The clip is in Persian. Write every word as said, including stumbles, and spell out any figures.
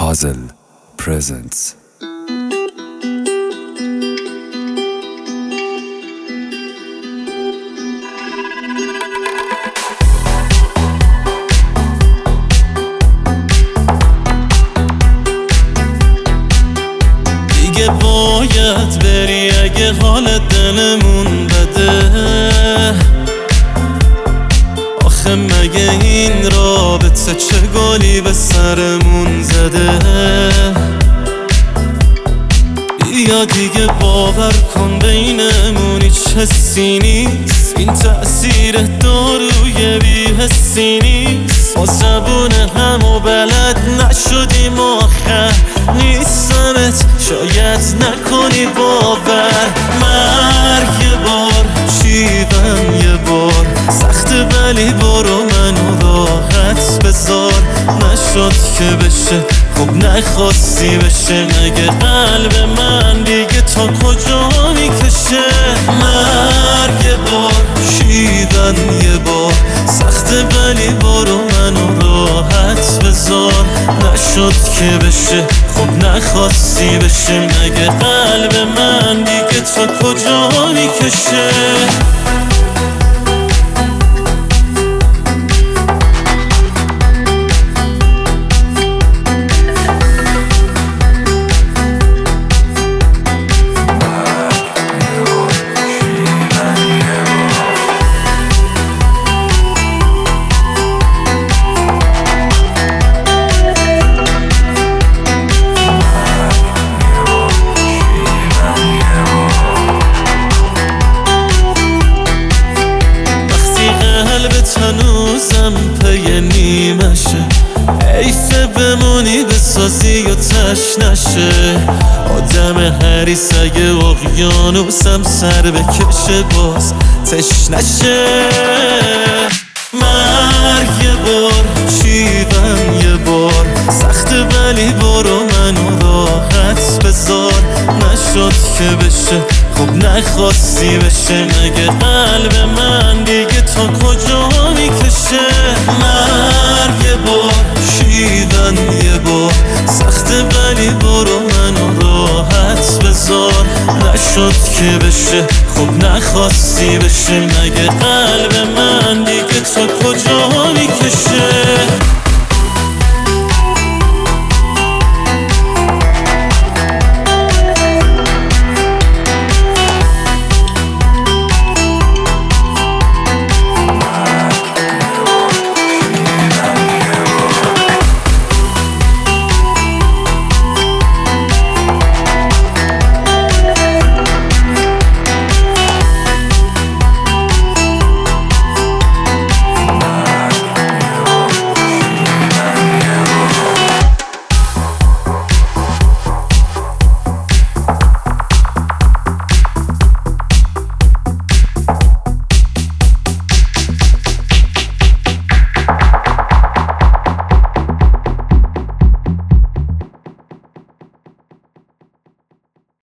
Hazel presents. دیگه باید بری اگه حال دلمون بده. آخه مگه این رابطه چه گلی به سرمون زده؟ بیا دیگه باور کن بینمون هیچ حسی نیست، این تأثیر داروی بی حسی نیست. با زبون همو بلد نشدیم آخر نیستمت شاید نکنی باور. مرگ یه بار شیون یه بار سخته ولی برو منو راحت بذار. نشد که بشه خب نخواستی بشه، مگه قلب من دیگه تا کجا میکشه؟ مرگ یه بار شیون یه بار سخته ولی برو منو راحت بذار. نشد که بشه خب نخواستی بشه، مگه قلب من دیگه تا کجا میکشه؟ هنوزم پی نیمشه، حیفه بمونی بسازی و تش نشه. آدم حریص اگه اقیانوسم سر بکشه باز تش نشه. مرگ یه بار شیون یه بار سخته ولی برو منو راحت بذار. نشد که بشه خب نخواستی بشه، مگه قلب من دیگه تا کجا میکشه؟ مرگ یه بار شیون یه بار سخته ولی برو منو راحت بذار. نشد که بشه خب نخواستی بشه، مگه قلب من دیگه تا کجا میکشه؟